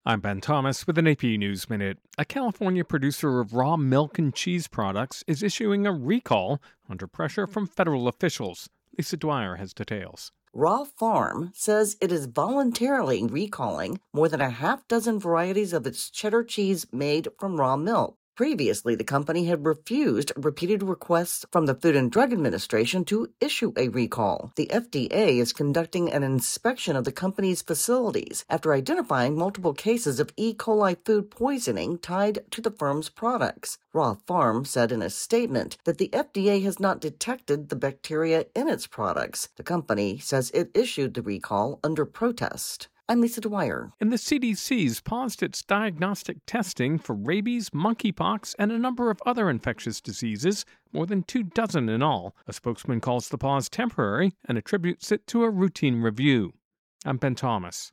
I'm Ben Thomas with an AP News Minute. A California producer of raw milk and cheese products is issuing a recall under pressure from federal officials. Lisa Dwyer has details. Raw Farm says it is voluntarily recalling more than a half dozen varieties of its cheddar cheese made from raw milk. Previously, the company had refused repeated requests from the Food and Drug Administration to issue a recall. The FDA is conducting an inspection of the company's facilities after identifying multiple cases of E. coli food poisoning tied to the firm's products. Raw Farm said in a statement that the FDA has not detected the bacteria in its products. The company says it issued the recall under protest. I'm Lisa Dwyer. And the CDC's paused its diagnostic testing for rabies, monkeypox, and a number of other infectious diseases, more than 24 in all. A spokesman calls the pause temporary and attributes it to a routine review. I'm Ben Thomas.